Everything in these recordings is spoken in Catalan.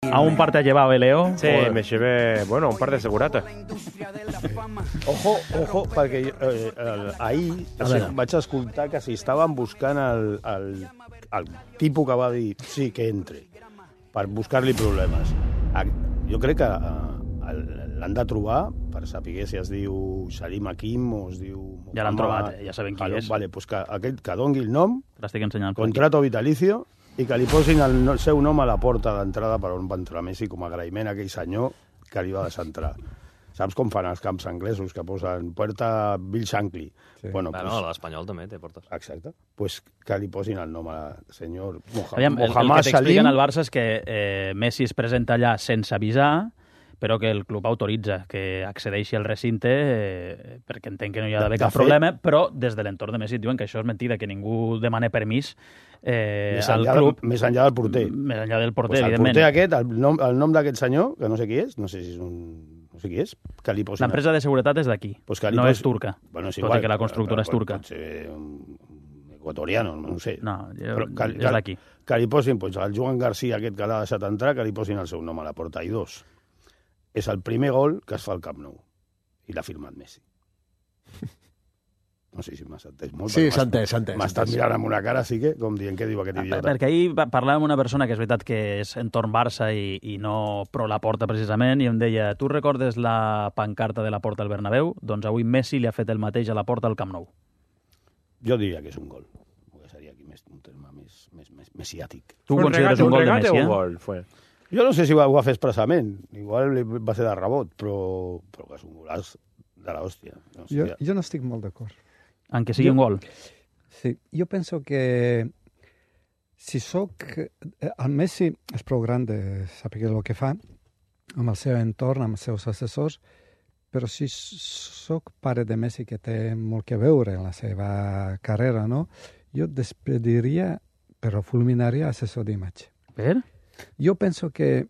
¿A un par te ha llevado, Leo? Sí, me llevé, bueno, un par de segurates. Ojo, perquè ahir vaig escoltar que si estaven buscant el tipus que va dir sí, que entre, per buscar-li problemes. Jo crec que l'han de trobar per saber si es diu Salim Hakim o es diu... Ja l'han trobat, ja sabem qui és. Vale, pues que dongui el nom, l'estic ensenyant. contrato vitalicio, i que li posin el seu nom a la porta d'entrada per on va entrar Messi com a agraïment a aquell senyor que li va deixar entrar. Saps com fan els camps anglesos, que posen puerta Bill Shankly? Sí. Bueno, l'Espanyol també té portes. Exacte. Pues que li posin el nom al senyor Aviam, el que t'expliquen al Barça és que Messi es presenta allà sense avisar, però que el club autoritza que accedeixi al recinte perquè entenc que no hi ha d'haver cap problema, però des de l'entorn de Messi diuen que això és mentida, que ningú demana permís al club. Més enllà del porter. Més enllà del porter, pues evidentment. El porter aquest, el nom d'aquest senyor, que no sé qui és, no sé si és un... no sé qui és, que li posin... L'empresa de seguretat és d'aquí, pues no és turca, bueno, és tot igual, i que la constructora és turca. Pot ser un equatoriano, no sé. No, és d'aquí. Que li posin, pues, al Joan García aquest que l'ha deixat entrar, que li posin el seu nom a la porta. I dos, és el primer gol que es fa al Camp Nou. I l'ha firmat Messi. No sé si m'has entès molt. Sí, s'ha entès. M'ha estat mirant amb una cara, sí que, com dient, què diu aquest idiota? Perquè ahir parlàvem amb una persona que és veritat que és entorn Barça i no pro la Porta, precisament, i em deia, tu recordes la pancarta de la Porta al Bernabéu? Doncs avui Messi li ha fet el mateix a la Porta al Camp Nou. Jo diria que és un gol. Perquè seria aquí un terme més messiàtic. Tu consideres un gol de Messi, Fue. Jo no sé si ho va fer expressament. Igual va ser de rebot, però que és un golaç de l'hòstia. No sé, jo no estic molt d'acord. En que sigui un gol? Sí, jo penso que si sóc... El Messi és prou gran de saber el que fa, amb el seu entorn, amb els seus assessors, però si sóc pare de Messi, que té molt que veure en la seva carrera, no? Jo despediria, però fulminaria assessor d'imatge. Per? Jo penso que...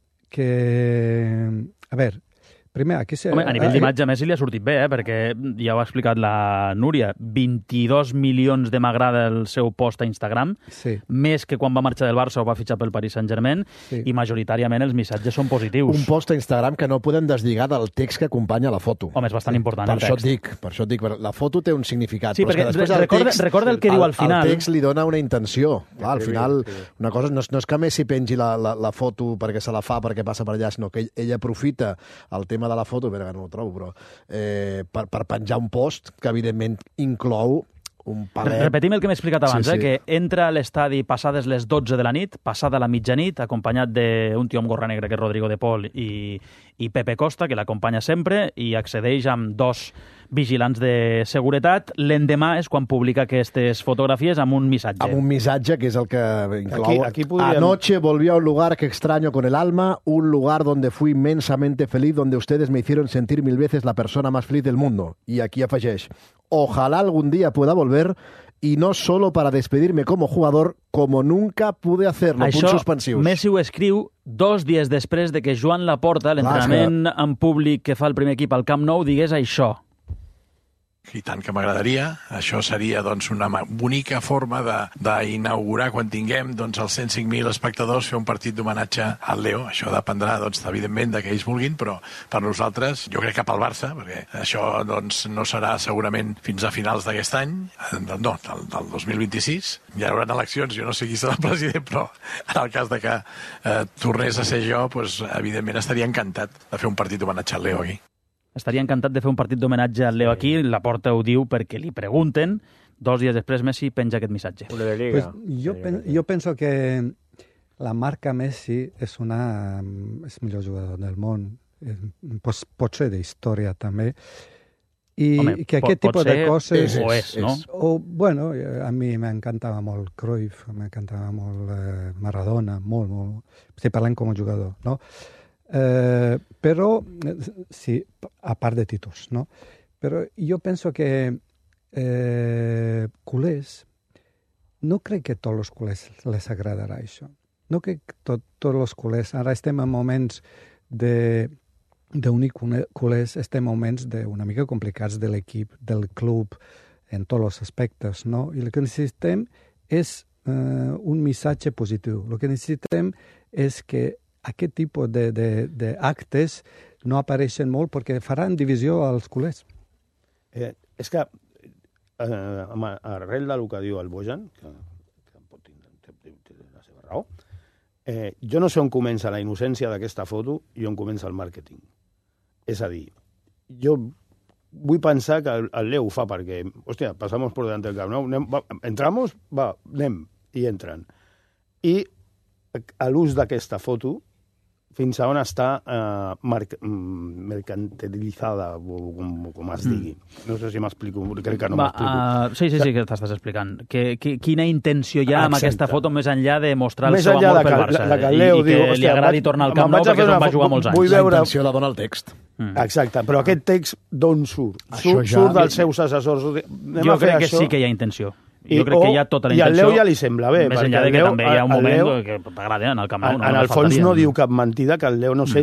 A veure, primer, aquí... Home, a nivell d'imatge a Messi li ha sortit bé, perquè ja ho ha explicat la Núria, 22 milions de m'agrada el seu post a Instagram, sí. Més que quan va marxar del Barça o va fitxar pel Paris Saint-Germain, sí. I majoritàriament els missatges són positius. Un post a Instagram que no podem deslligar del text que acompanya la foto. Home, és bastant important el text. Per això et dic, la foto té un significat. Sí, perquè recorda el que diu al final. El text li dona una intenció. Clar, al final, una cosa no és que Messi pengi la foto perquè se la fa, perquè passa per allà, sinó que ell aprofita el tema de la foto, però no ho trobo, però per penjar un post que evidentment inclou un palet... Repetim el que m'he explicat abans, sí. Que entra a l'estadi passades les 12 de la nit, passada la mitjanit, acompanyat d'un tio amb gorra negra que és Rodrigo de Paul i Pepe Costa, que l'acompanya sempre, i accedeix amb 2 vigilants de seguretat. L'endemà és quan publica aquestes fotografies amb un missatge. Amb un missatge que és el que inclou... Aquí podríem... Anoche volví a un lugar que extraño con el alma, un lugar donde fui inmensamente feliz, donde ustedes me hicieron sentir 1000 veces la persona más feliz del mundo. Y aquí afegeix, ojalá algún día pueda volver y no solo para despedirme como jugador, como nunca pude hacerlo. Això, punts suspensius. Messi ho escriu 2 dies després de que Joan Laporta, l'entrenament en públic que fa el primer equip al Camp Nou, digués això. I tant que m'agradaria. Això seria doncs, una bonica forma d'inaugurar, quan tinguem doncs, els 105.000 espectadors, fer un partit d'homenatge al Leo. Això dependrà, doncs, evidentment, de que ells vulguin, però per nosaltres, jo crec que pel Barça, perquè això doncs, no serà segurament fins a finals d'aquest any, no, del 2026. Hi haurà eleccions, jo no sé qui serà el president, però en el cas de que tornés a ser jo, doncs, evidentment estaria encantat de fer un partit d'homenatge al Leo aquí. Estaria encantat de fer un partit d'homenatge al Leo aquí. Laporta ho diu perquè li pregunten. 2 dies després Messi penja aquest missatge. Pues jo penso que la marca Messi és el millor jugador del món. Pot ser d'història també. I home, que aquest tipus de coses... És, no? Bueno, a mi m'encantava molt Cruyff, m'encantava molt Maradona, molt. Estic parlant com a jugador, no? Però, sí, a part de títols, no? Però jo penso que culers, no crec que tots els culers les agradarà això. No crec que tots els culers, ara estem en moments d'unir culers, estem en moments una mica complicats de l'equip, del club, en tots els aspectes, no? I el que necessitem és un missatge positiu. El que necessitem és que aquest tipus d'actes no apareixen molt perquè faran divisió als culers. És que, arrel del que diu el Bojan, que pot tenir la seva raó, jo no sé on comença la innocència d'aquesta foto i on comença el màrqueting. És a dir, jo vull pensar que el Leo ho fa perquè, hòstia, passamos por delante del camp, no? Entramos, va, anem, i entren. I l'ús d'aquesta foto, fins a on està mercantilitzada, com es digui. No sé si m'explico, crec que no m'explico. Sí, que t'estàs explicant. Quina intenció hi ha amb aquesta foto més enllà de mostrar el seu amor pel Barça i que li agradi tornar al Camp Nou perquè se'n va jugar molts anys. La intenció la dona el text. Exacte, però aquest text d'on surt? Surt dels seus assessors. Jo crec que sí que hi ha intenció. Jo crec que hi ha tota la intenció. I al Leo ja li sembla bé. Més enllà que també hi ha un moment que t'agrada en el Camp Nou. En el fons no diu cap mentida que el Leo no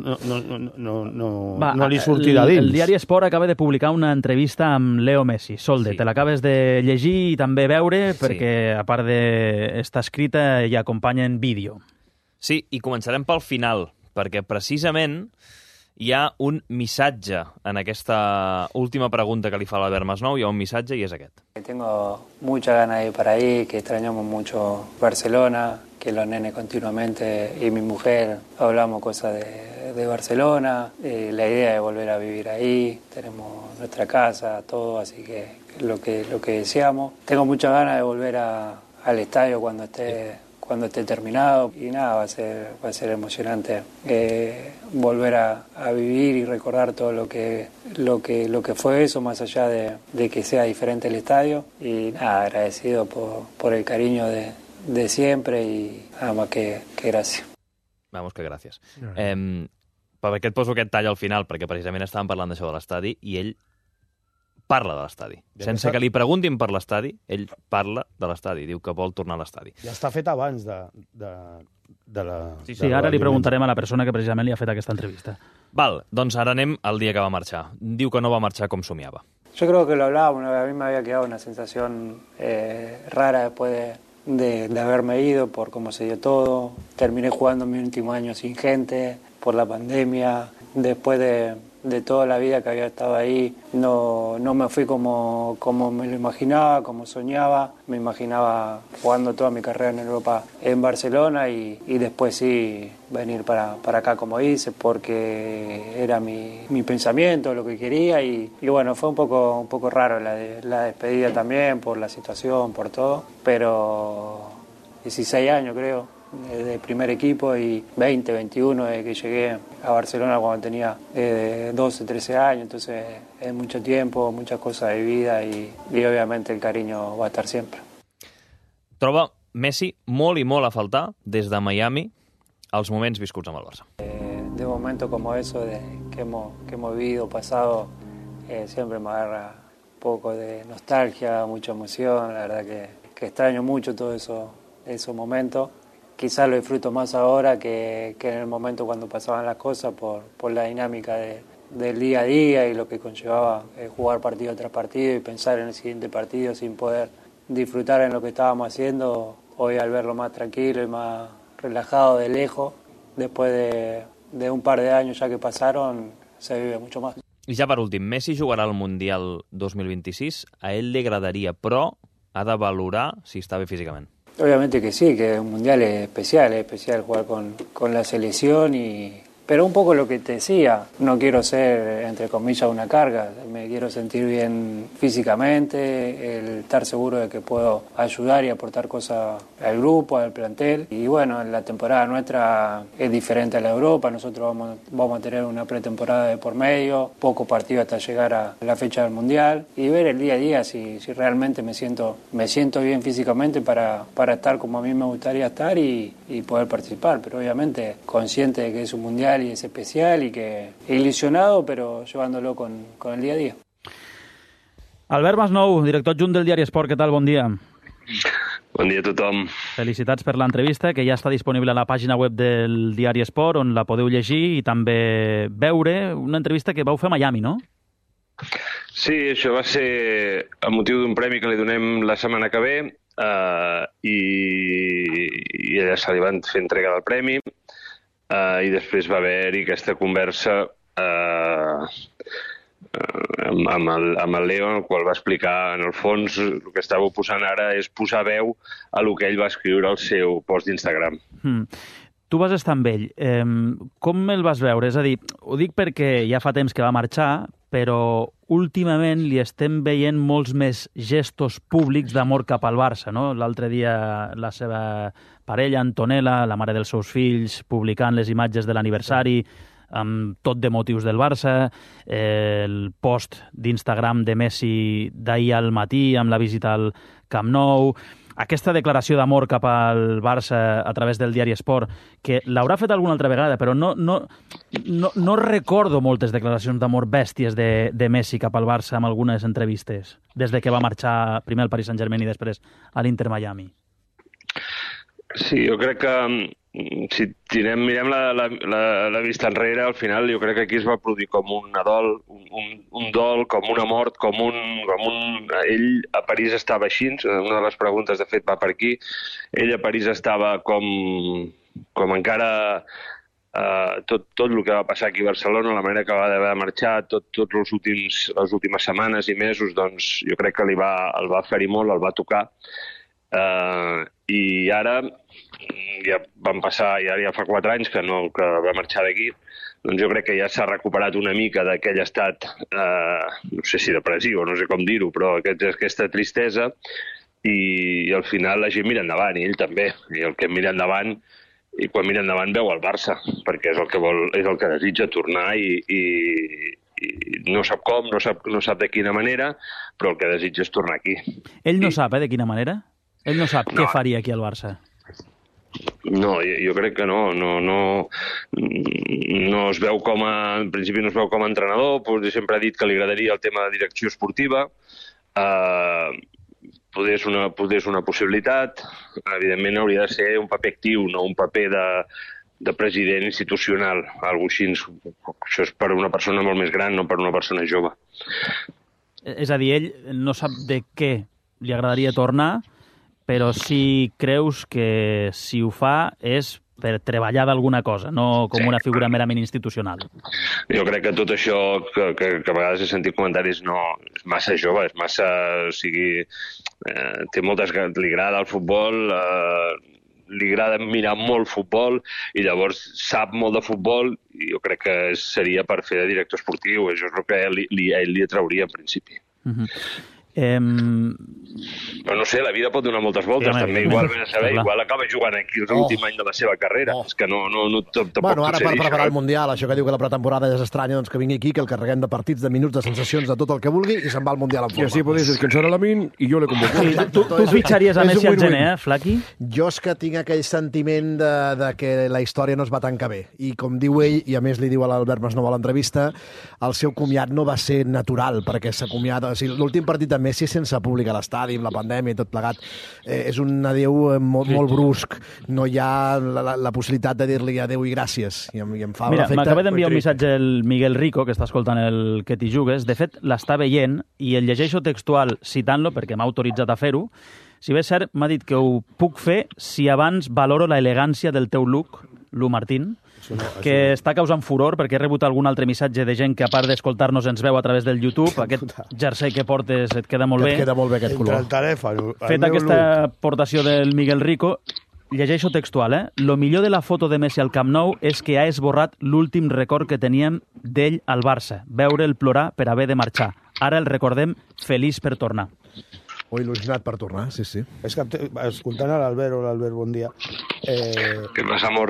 li surti de dins. El diari Esport acaba de publicar una entrevista amb Leo Messi. Solde, te l'acabes de llegir i també veure, perquè a part d'estar escrita hi acompanyen vídeo. Sí, i començarem pel final, perquè precisament hi ha un missatge en aquesta última pregunta que li fa l'Albert Masnou, hi ha un missatge i és aquest. Tengo mucha ganas de ir para ahí, que extrañamos mucho Barcelona, que los nenes continuamente y mi mujer hablamos cosas de Barcelona, la idea de volver a vivir ahí, tenemos nuestra casa, todo, así que lo que deseamos. Tengo muchas ganas de volver al estadio cuando esté terminado y nada, va a ser emocionante volver a vivir y recordar todo lo que fue eso, más allá de que sea diferente el estadio, y nada, agradecido por el cariño de siempre y nada más que gràcies. Vamos, que gràcies. Per què et poso aquest tall al final? Perquè precisament estàvem parlant d'això de l'estadi i ell parla de l'estadi. Sense que li preguntin per l'estadi, ell parla de l'estadi, diu que vol tornar a l'estadi. Ja està fet abans de la... Sí, ara li preguntarem a la persona que precisament li ha fet aquesta entrevista. Val, doncs ara anem al dia que va marxar. Diu que no va marxar com somiava. Yo creo que lo hablábamos, a mí me había quedado una sensación rara después de haberme ido por cómo se dio todo. Terminé jugando mi último año sin gente, por la pandemia, después de toda la vida que había estado ahí, no me fui como me lo imaginaba, como soñaba. Me imaginaba jugando toda mi carrera en Europa en Barcelona y después sí venir para acá como hice, porque era mi pensamiento, lo que quería y bueno, fue un poco raro la despedida también por la situación, por todo, pero 16 años creo de primer equipo y 20, 21 desde que llegué a Barcelona cuando tenía 12, 13 años, entonces es mucho tiempo, muchas cosas de vida y obviamente el cariño va a estar siempre. Troba Messi molt i molt a faltar des de Miami els moments viscuts amb el Barça. De momentos como eso que hemos vivido, pasado, siempre me agarra un poco de nostalgia, mucha emoción, la verdad que extraño mucho todos esos momentos. Quizás lo disfruto más ahora que en el momento cuando pasaban las cosas por la dinámica del día a día y lo que conllevaba jugar partido tras partido y pensar en el siguiente partido sin poder disfrutar en lo que estábamos haciendo. Hoy al verlo más tranquilo y más relajado de lejos, después de un par de años ya que pasaron, se vive mucho más. I ja per últim, Messi jugarà al Mundial 2026, a ell li agradaria, però ha de valorar si està bé físicament. Obviamente que sí, que un mundial es especial jugar con la selección pero un poco lo que te decía, no quiero ser, entre comillas, una carga, me quiero sentir bien físicamente, el estar seguro de que puedo ayudar y aportar cosas al grupo, al plantel. Y bueno, la temporada nuestra es diferente a la de Europa, nosotros vamos a tener una pretemporada de por medio, poco partido hasta llegar a la fecha del Mundial y ver el día a día si realmente me siento bien físicamente para estar como a mí me gustaría estar y poder participar, pero obviamente consciente de que es un Mundial y es especial y que ilusionado, pero llevándolo con el día a día. Albert Masnou, director adjunt del diari Esport, què tal? Bon dia. Bon dia a tothom. Felicitats per l'entrevista, que ja està disponible a la pàgina web del diari Esport, on la podeu llegir i també veure una entrevista que vau fer a Miami, no? Sí, això va ser el motiu d'un premi que li donem la setmana que ve i allà se li van fer entrega del premi. i després va haver-hi aquesta conversa amb el Leo, en el qual va explicar, en el fons, el que estàveu posant ara és posar veu a el que ell va escriure al seu post d'Instagram. Tu vas estar amb ell. Com el vas veure? És a dir, ho dic perquè ja fa temps que va marxar, però últimament li estem veient molts més gestos públics d'amor cap al Barça, no? L'altre dia la seva parella, Antonella, la mare dels seus fills, publicant les imatges de l'aniversari, amb tot de motius del Barça, el post d'Instagram de Messi d'ahir al matí amb la visita al Camp Nou, aquesta declaració d'amor cap al Barça a través del diari Esport, que l'haurà fet alguna altra vegada, però no recordo moltes declaracions d'amor bèsties de Messi cap al Barça amb algunes entrevistes, des de que va marxar primer al Paris Saint-Germain i després a l'Inter Miami. Sí, jo crec que si mirem la vista enrere, al final jo crec que aquí es va produir com un dol, com una mort, Ell a París estava així, una de les preguntes de fet va per aquí, ell a París estava com encara tot el que va passar aquí a Barcelona, la manera que va haver de marxar, tots les últimes setmanes i mesos, doncs jo crec que el va ferir molt, el va tocar. I ara ja van passar, ja fa 4 anys que va marxar d'aquí, doncs jo crec que ja s'ha recuperat una mica d'aquell estat, no sé si depressiu, no sé com dir-ho, però aquesta tristesa, i al final la gent mira endavant, i ell també, i el que mira endavant, i quan mira endavant veu el Barça, perquè és el que vol, és el que desitja tornar i no sap com, no sap de quina manera, però el que desitja és tornar aquí. Ell no sap, de quina manera? Ell no sap què faria aquí al Barça? No, jo crec que no es veu en principi no es veu com a entrenador, sempre ha dit que li agradaria el tema de direcció esportiva, poder és una possibilitat, evidentment hauria de ser un paper actiu, no un paper de president institucional, alguna cosa així. Això és per una persona molt més gran, no per una persona jove. És a dir, ell no sap de què li agradaria tornar, però si creus que si ho fa és per treballar d'alguna cosa, no com una figura merament institucional. Jo crec que tot això, que a vegades he sentit comentaris, no, és massa jove, és massa... O sigui, té moltes... Li agrada el futbol, li agrada mirar molt futbol, i llavors sap molt de futbol, i jo crec que seria per fer de director esportiu. Això és el que ell li atrauria, en principi. Però no sé, la vida pot donar moltes voltes, també. Igual acaba jugant aquí l'últim any de la seva carrera. És que no tampoc bueno, ara per preparar el Mundial, això que diu que la pretemporada ja és estranya, doncs que vingui aquí, que el carreguem de partits, de minuts, de sensacions, de tot el que vulgui, i se'n va al Mundial en forma. I així podés descansar a l'Amin i jo le convoco. Tu fitxaries a Messi al gener, Flaqui? Jo és que tinc aquell sentiment de que la història no es va tancar bé. I com diu ell, i a més li diu a l'Albert Masnou a l'entrevista, el seu comiat no va ser natural, perquè s'acomiada... O sigui, l'últim partit de Messi sense públic a l'estadi, amb la pandèmia i tot plegat, és un adéu molt brusc. No hi ha la possibilitat de dir-li adéu i gràcies. I em fa Mira, m'acaba d'enviar un missatge el Miguel Rico, que està escoltant el Que t'hi jugues. De fet, l'està veient, i el llegeixo textual citant-lo, perquè m'ha autoritzat a fer-ho. Si bé és cert, m'ha dit que ho puc fer si abans valoro la elegància del teu look, Lu Martín, que està causant furor, perquè he rebut algun altre missatge de gent que, a part d'escoltar-nos, ens veu a través del YouTube. Aquest jersei que portes et queda molt bé. Et queda molt bé aquest color. Entre el telèfon... Fet aquesta aportació del Miguel Rico, llegeixo textual, Lo millor de la foto de Messi al Camp Nou és que ha esborrat l'últim record que teníem d'ell al Barça, veure'l plorar per haver de marxar. Ara el recordem feliç per tornar. O il·lusionat per tornar, sí. És que, escoltant a l'Albert, bon dia... Què passa, amor?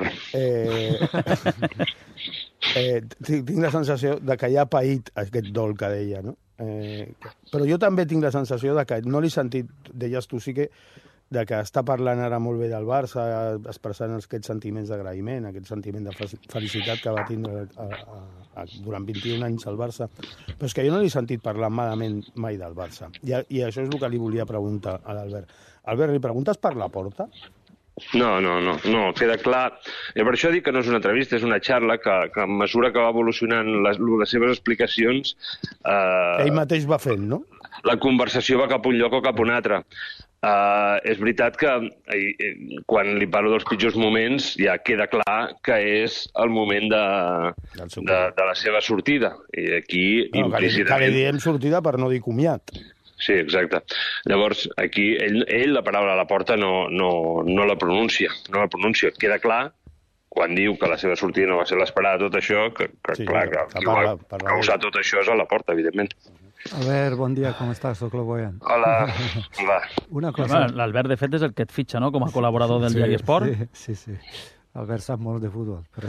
Tinc la sensació de que ja ha paït aquest dol que deia, no? Però jo també tinc la sensació de que no l'he sentit, deies tu, sí que de que està parlant ara molt bé del Barça, expressant aquests sentiments d'agraïment, aquest sentiment de felicitat que va tindre durant 21 anys al Barça. Però és que jo no l'he sentit parlar malament mai del Barça. I això és el que li volia preguntar a l'Albert. Albert, li preguntes per la porta? No, queda clar. I per això dic que no és una entrevista, és una xarra que a mesura que va evolucionant les seves explicacions... Ell mateix va fent, no? La conversació va cap a un lloc o cap a un altre. és veritat que quan li parlo dels pitjors moments ja queda clar que és el moment de la seva sortida. I aquí, implícitament... Que li diem sortida per no dir comiat. Sí, exacte. Llavors, aquí ell la paraula a la porta no la pronuncia. No la pronuncia. Queda clar, quan diu que la seva sortida no va ser l'esperada, tot això, que clar, que qui va causar tot això és a la porta, evidentment. Albert, bon dia, com estàs? Soc l'Oboyan. Hola, va. Una cosa... L'Albert, de fet, és el que et fitxa, no?, com a col·laborador del diari Esport. Sí. Albert sap molt de futbol. Però...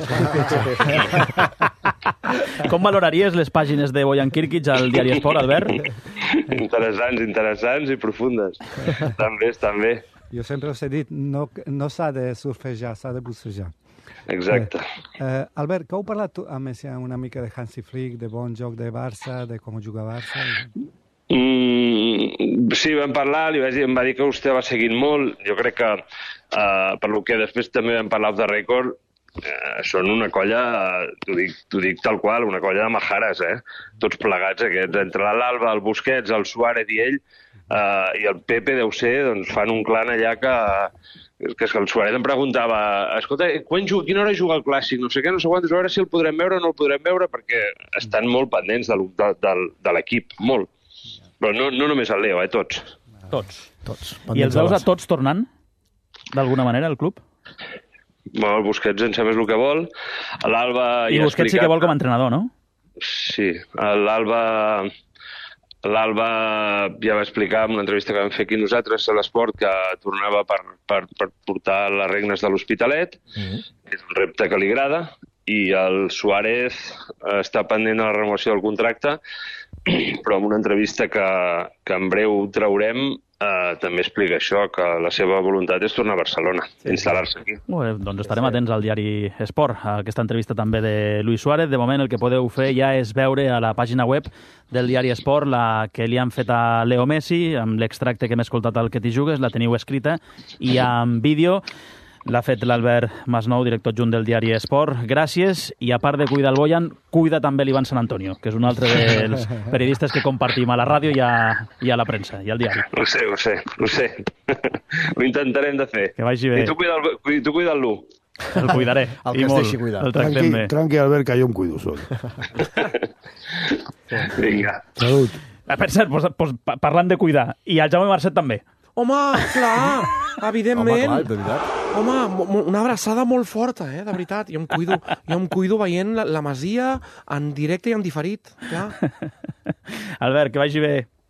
Com valoraries les pàgines de Bojan Kirkic al diari Esport, Albert? Interessants i profundes. També. Jo sempre us he dit, no s'ha de surfejar, s'ha de bussejar. Exacte. Albert, que heu parlat amb Messi una mica de Hansi Flick, de bon joc de Barça, de com juga Barça? Sí, vam parlar, em va dir que vostè va seguint molt. Jo crec que, per lo que després també vam parlar de Record, són una colla, t'ho dic tal qual, una colla de majares, tots plegats aquests, entre l'Alba, el Busquets, el Suárez i ell, i el Pepe deu ser, doncs fan un clan allà que el Suárez em preguntava, escolta, quina hora juga el Clàssic? No sé què, no sé quantes, a veure si el podrem veure o no el podrem veure, perquè estan molt pendents de l'equip, molt. Però no només el Leo, tots. Tots. I els veus a tots tornant, d'alguna manera, al club? Bueno, el Busquets em sembla el que vol. L'Alba... I Busquets sí que vol com a entrenador, no? Sí. L'Alba ja va explicar en una entrevista que vam fer aquí nosaltres a l'Esport que tornava per portar les regnes de l'Hospitalet, que és un repte que li agrada, i el Suárez està pendent de la renovació del contracte, però en una entrevista que en breu traurem també explica això, que la seva voluntat és tornar a Barcelona, instal·lar-se aquí. Molt bé, doncs estarem atents al diari Esport, a aquesta entrevista també de Luis Suárez. De moment el que podeu fer ja és veure a la pàgina web del diari Esport la que li han fet a Leo Messi, amb l'extracte que hem escoltat al Que t'hi jugues, la teniu escrita, i amb vídeo. L'ha fet l'Albert Masnou, director adjunt del diari Esport. Gràcies, i a part de cuidar el Bojan, cuida també l'Ivan Sant Antonio, que és un altre dels periodistes que compartim a la ràdio i a la premsa, i al diari. Ho sé. Ho intentarem de fer. Que vagi bé. I tu cuida'l-lo. El cuidaré. El que es deixi cuidar. El tractem bé. Tranqui, Albert, que jo em cuido sol. Vinga. Salut. Per cert, parlant de cuidar, i el Jaume Marcet també. Home, clar, evidentment. Home, clar, de veritat. Home, una abraçada molt forta, de veritat. Jo em cuido veient la Masia en directe i en diferit, clar. Albert, que vagi bé.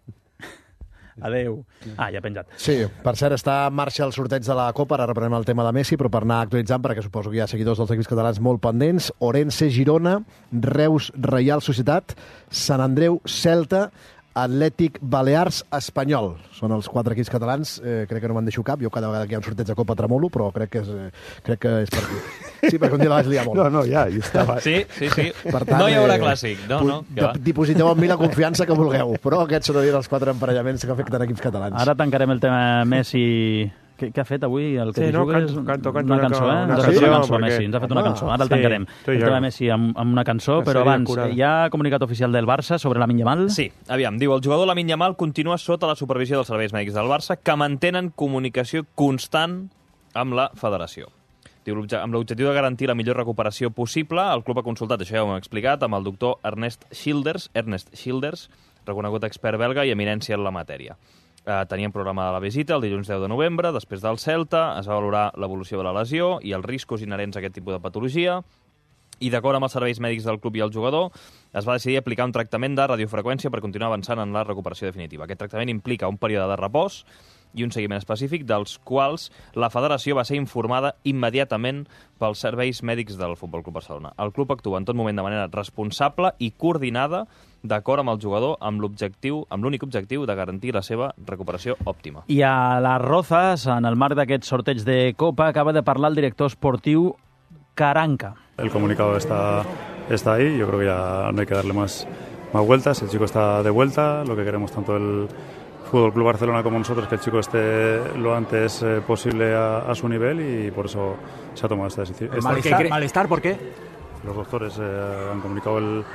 Adéu. Ja ha penjat. Sí, per cert, està en marxa el sorteig de la Copa, ara reprenem el tema de Messi, però per anar actualitzant, perquè suposo que hi ha seguidors dels equips catalans molt pendents, Orense, Girona, Reus, Reial Societat, Sant Andreu, Celta, Atlètic Balears, Espanyol. Són els 4 equips catalans. Crec que no me'n deixo cap. Jo cada vegada que hi ha un sorteig de Copa tremolo, però crec que és per aquí. Sí, perquè un dia la vaig liar molt. No, ja estava. Sí. Per tant, no hi haurà clàssic. No. Dipositeu en mi la confiança que vulgueu, però aquests són els 4 emparellaments que afecten equips catalans. Ara tancarem el tema Messi. Què ha fet avui? El que jugues? Canto una cançó, Ens ha fet una cançó, Messi. Ens ha fet una cançó. Ara el tancarem. El tema Messi amb una cançó, però abans, hi ha comunicat oficial del Barça sobre Lamine Yamal? Sí, aviam, diu, el jugador Lamine Yamal continua sota la supervisió dels serveis mèdics del Barça, que mantenen comunicació constant amb la federació. Diu, amb l'objectiu de garantir la millor recuperació possible, el club ha consultat, això ja ho hem explicat, amb el doctor Ernest Schilders, reconegut expert belga i eminència en la matèria. Teníem programada la visita el dilluns 10 de novembre, després del Celta, es va valorar l'evolució de la lesió i els riscos inherents a aquest tipus de patologia, i d'acord amb els serveis mèdics del club i el jugador, es va decidir aplicar un tractament de radiofreqüència per continuar avançant en la recuperació definitiva. Aquest tractament implica un període de repòs i un seguiment específic, dels quals la federació va ser informada immediatament pels serveis mèdics del Futbol Club Barcelona. El club actua en tot moment de manera responsable i coordinada d'acord amb el jugador, amb l'únic objectiu de garantir la seva recuperació òptima. I a les Rozas, en el marc d'aquest sorteig de Copa, acaba de parlar el director esportiu Caranca. El comunicado está ahí, yo creo que ya no hay que darle más vueltas, el chico está de vuelta, lo que queremos tanto el Fútbol Club Barcelona como nosotros, que el chico esté lo antes posible a su nivel, y por eso se ha tomado esta decisión. ¿Malestar? ¿Por qué? Los doctores han comunicado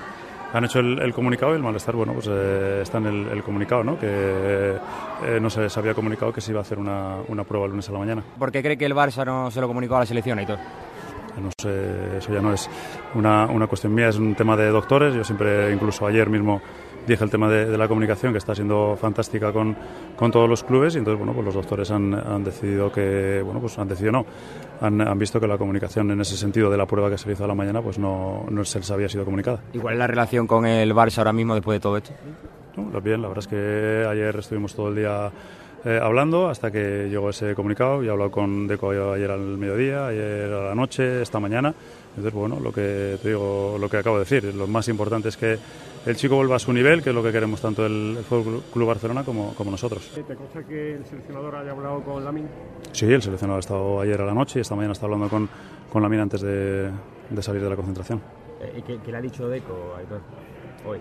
han hecho el comunicado y el malestar, bueno, pues está en el comunicado, ¿no? Que no se les había comunicado que se iba a hacer una prueba el lunes a la mañana. ¿Por qué cree que el Barça no se lo comunicó a la selección, Aitor? No sé, eso ya no es una cuestión mía, es un tema de doctores. Yo siempre, incluso ayer mismo, dije el tema de la comunicación, que está siendo fantástica con todos los clubes, y entonces, bueno, pues los doctores han decidido que, bueno, pues han visto que la comunicación en ese sentido de la prueba que se le hizo a la mañana, pues no se les había sido comunicada. ¿Y cuál es la relación con el Barça ahora mismo después de todo esto? No, bien, la verdad es que ayer estuvimos todo el día hablando hasta que llegó ese comunicado. Y he hablado con Deco ayer al mediodía, ayer a la noche, esta mañana. Entonces, bueno, lo que te digo, lo que acabo de decir, lo más importante es que el chico vuelva a su nivel, que es lo que queremos tanto el Fútbol Club Barcelona como nosotros. ¿Te consta que el seleccionador haya hablado con Lamine? Sí, el seleccionador ha estado ayer a la noche y esta mañana está hablando con Lamine antes de salir de la concentración. ¿Qué le ha dicho Deco, Aitor, hoy?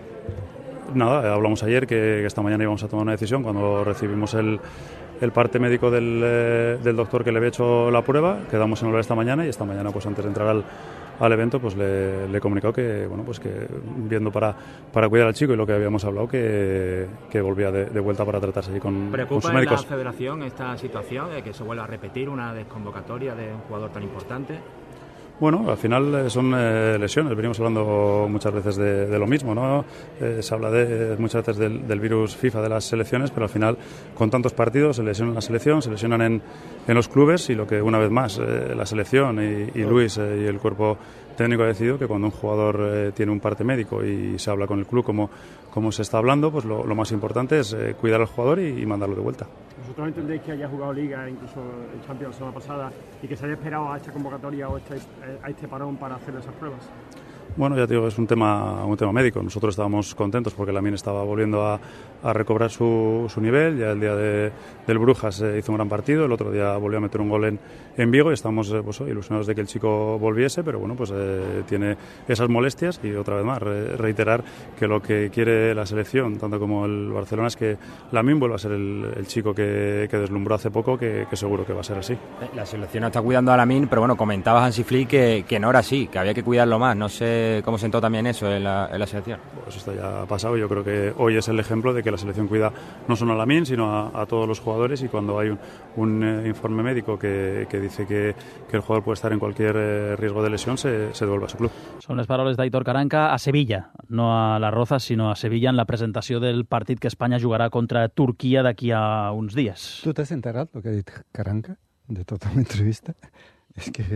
Nada, hablamos ayer que esta mañana íbamos a tomar una decisión cuando recibimos el parte médico del doctor que le había hecho la prueba. Quedamos en hablar esta mañana y esta mañana, pues antes de entrar al evento, pues le he comunicado que, bueno, pues que viendo para cuidar al chico y lo que habíamos hablado, que volvía de vuelta para tratarse allí con sus médicos. ¿Preocupa en la federación esta situación de que se vuelva a repetir una desconvocatoria de un jugador tan importante? Bueno, al final son lesiones. Venimos hablando muchas veces de lo mismo, ¿no? Se habla muchas veces del virus FIFA de las selecciones, pero al final, con tantos partidos, se lesionan en la selección, se lesionan en los clubes, y lo que una vez más la selección y Luis y el cuerpo técnico ha decidido, que cuando un jugador tiene un parte médico y se habla con el club como se está hablando, pues lo más importante es cuidar al jugador y mandarlo de vuelta. ¿Vosotros entendéis que haya jugado Liga, incluso el Champions la semana pasada, y que se haya esperado a esta convocatoria o a este parón para hacer esas pruebas? Bueno, ya te digo, es un tema médico. Nosotros estábamos contentos porque Lamine estaba volviendo a recobrar su nivel. Ya el día del Brujas hizo un gran partido, el otro día volvió a meter un gol en Vigo y estamos pues, ilusionados de que el chico volviese, pero bueno, pues tiene esas molestias. Y otra vez más, reiterar que lo que quiere la selección, tanto como el Barcelona, es que Lamine vuelva a ser el chico que deslumbró hace poco, que seguro que va a ser así. La selección está cuidando a Lamine, pero bueno, comentabas, Hansi Flick, que no era así, que había que cuidarlo más. No sé cómo sentó también eso en la selección. Pues esto ya ha pasado. Yo creo que hoy es el ejemplo de que la selección cuida no solo a Lamine, sino a todos los jugadores, y cuando hay un informe médico que dice que el jugador puede estar en cualquier riesgo de lesión, se devuelve a su club. Són les paraules d'Aitor Caranca a Sevilla, no a Las Rozas, sinó a Sevilla, en la presentació del partit que Espanya jugarà contra Turquia d'aquí a uns dies. Tu t'has enterat el que ha dit Caranca de tota l'entrevista? És que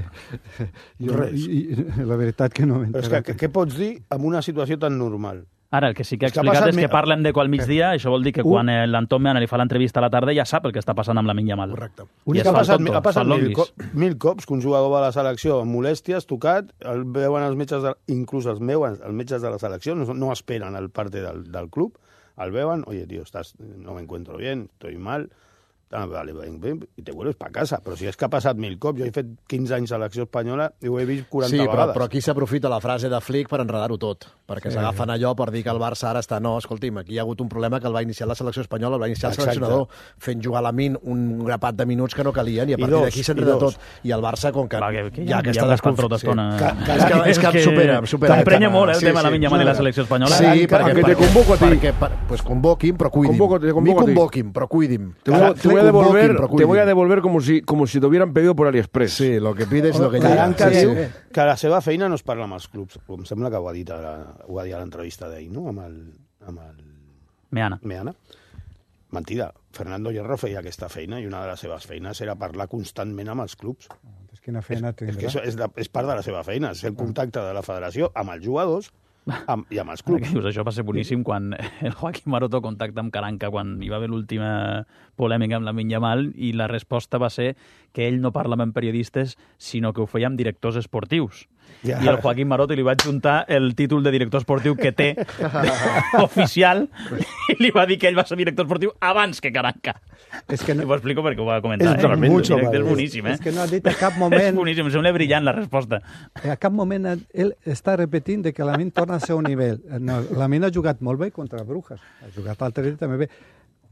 la veritat que no m'he enterat. És que què pots dir en una situació tan normal? Ara, el que sí que ha explicat és que parlen d'Eco al migdia, això vol dir que quan l'Anton Meana li fa l'entrevista a la tarda ja sap el que està passant amb Lamine Yamal. Correcte. Ha passat mil cops que un jugador va a la selecció amb molèsties, tocat, el veuen els metges, inclús els metges de la selecció, no esperen el parte del club, el veuen, oye, tío, no me encuentro bien, estoy mal, vale, i te vuelves para casa. Però si és que ha passat 1000 cops. Jo he fet 15 anys a selecció espanyola i ho he vist 40 vegades. Però aquí s'aprofita la frase de Flick per enredar-ho tot, perquè s'agafen allò per dir que el Barça ara està... No, escolti'm, aquí hi ha hagut un problema que el va iniciar la selecció espanyola, el va iniciar el seleccionador, fent jugar Lamine un grapat de minuts que no calien, i a partir d'aquí s'enreda tot. I el Barça, com que hi ha aquesta desconfiança... És que supera. T'emprenya molt, el tema Lamine Yamal i la selecció espanyola. Sí, perquè te convoco a ti. Pues convoqui'm, però cuidi'm. Mi convoqui'm, però cuidi'm. Te voy a devolver como si te hubieran pedido por AliExpress. Sí, lo que pides lo que llega. Caranca diu que la seva feina no es parla amb els clubs. Em sembla que ho va dir a l'entrevista d'ahir, no? Amb el Meana. Mentida. Fernando Hierro feia aquesta feina i una de les seves feines era parlar constantment amb els clubs. Quina feina tindrà? És part de la seva feina, és el contacte de la federació amb els jugadors i amb els clubs. Això va ser boníssim quan el Joaquim Maroto contacta amb Caranca quan hi va haver l'última polèmica amb Lamine Yamal, i la resposta va ser que ell no parla amb periodistes, sinó que ho feia amb directors esportius. I el Joaquim Maroto li va adjuntar el títol de director esportiu que té oficial, i li va dir que ell va ser director esportiu abans que Caranca. I ho explico perquè ho va comentar. És boníssim, És que no ha dit a cap moment... És boníssim, em sembla brillant la resposta. A cap moment ell està repetint que Lamine torna al seu nivell. No, Lamine ha jugat molt bé contra Brujas, ha jugat l'altre dia també bé.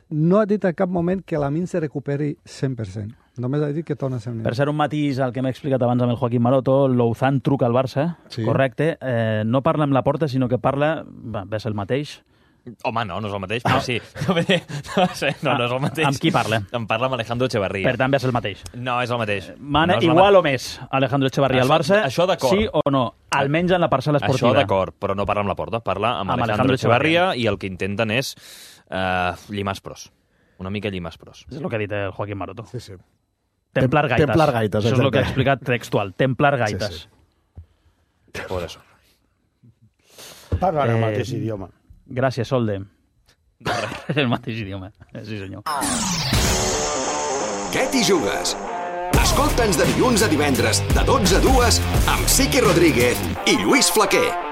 no ha dit en cap moment que Lamine se recuperi 100%. Només ha dit que torna a ser un nivell. Per ser un matís al que m'he explicat abans amb el Joaquín Maroto, Louzán truca al Barça, correcte. No parla amb Laporta, sinó que parla... Ves el mateix. Home, no és el mateix, però sí. No és el mateix. Amb qui parla? Em parla amb Alejandro Echevarría. Per tant, ves el mateix. No, és el mateix. Mana igual o més Alejandro Echevarría al Barça? Això d'acord. Sí o no? Almenys en la parcel·la esportiva. Això d'acord, però no parla amb Laporta, parla amb Alejandro Echevarría i el que intenten és llimar els pros. Una mica llimar els pros. És el que ha dit el Joaquín Maroto. Sí, sí. Templar gaites. Templar gaites, això és el que ha explicat textual. Templar gaites. Sí. Por eso. Parlen el mateix idioma. Gràcies, Solde. És el mateix idioma. Sí, senyor. Què t'hi jugues? Escolta'ns de dilluns a divendres, de 12 a 2, amb Sique Rodríguez i Lluís Flaquer.